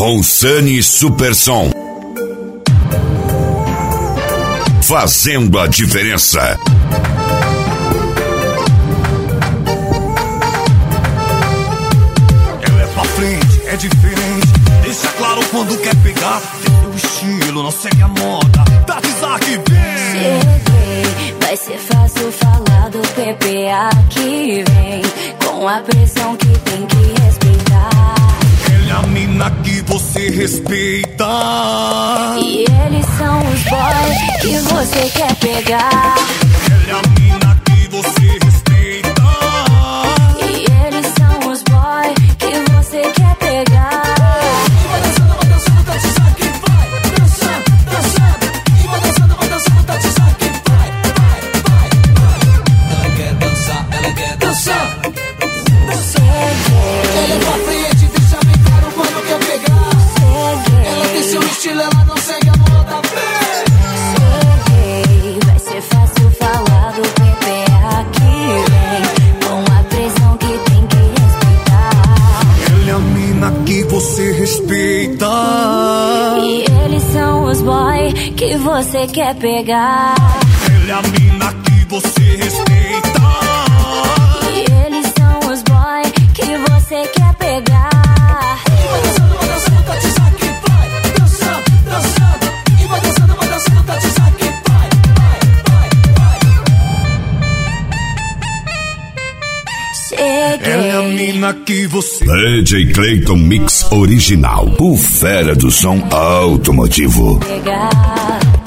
com Sunny Supersom. Fazendo a diferença. Ela é pra frente, é diferente. Deixa claro quando quer pegar. Tem o estilo, não segue a moda. Tá que vem. Cheguei, vai ser fácil falar do PPA que vem. Com a pressão que tem que respeitar. Ela é a mina que você respeita. E eles são os boys que você quer pegar. Ela é a mina que você respeita. E eles são os boys que você quer pegar. E vai dançando, tá que vai. Dançando, dançando. E vai dançando, tá que vai. Ela quer dançar, ela quer dançar. Ela é pra frente, deixa bem claro quando quer pegar. Ela tem seu estilo, ela não segue a moda. Cheguei, vai ser fácil falar do PPA que vem. Com a pressão que tem que respeitar. Ela é a mina que você respeita. E eles são os boys que você quer pegar. Ela é a mina que você respeita. E eles são os boys que você quer pegar. E vai dançando, tá que vai. Dançando, dançando. E vai dançando, tá que vai. Cheguei. Ela é a mina que você... DJ Clayton Mix Original. O fera do som automotivo. Pegar.